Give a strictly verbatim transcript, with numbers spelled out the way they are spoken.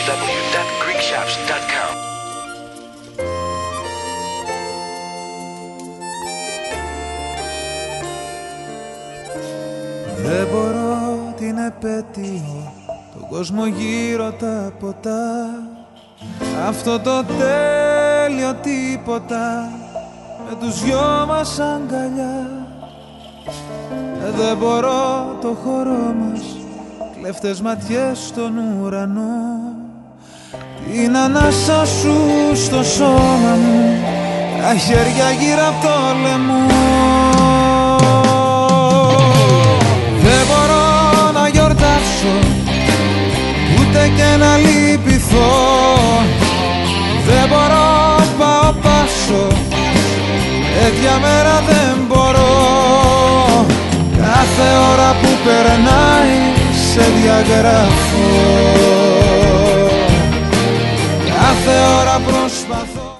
double-u double-u double-u dot greek shops dot com. Δεν μπορώ την επέτειο, τον κόσμο γύρω τα ποτά, αυτό το τέλειο τίποτα με τους δυο μας αγκαλιά. Δεν μπορώ το χώρο μας, κλέφτες ματιές στον ουρανό, την ανάσα σου στο σώμα μου, τα χέρια γύρω απ' το λαιμό. Δεν μπορώ να γιορτάσω, ούτε και να λυπηθώ. Δεν μπορώ, πάω πάσω, τέτοια μέρα δεν μπορώ. Κάθε ώρα που περνάει σε διαγράφω, κάθε ώρα προσπαθώ.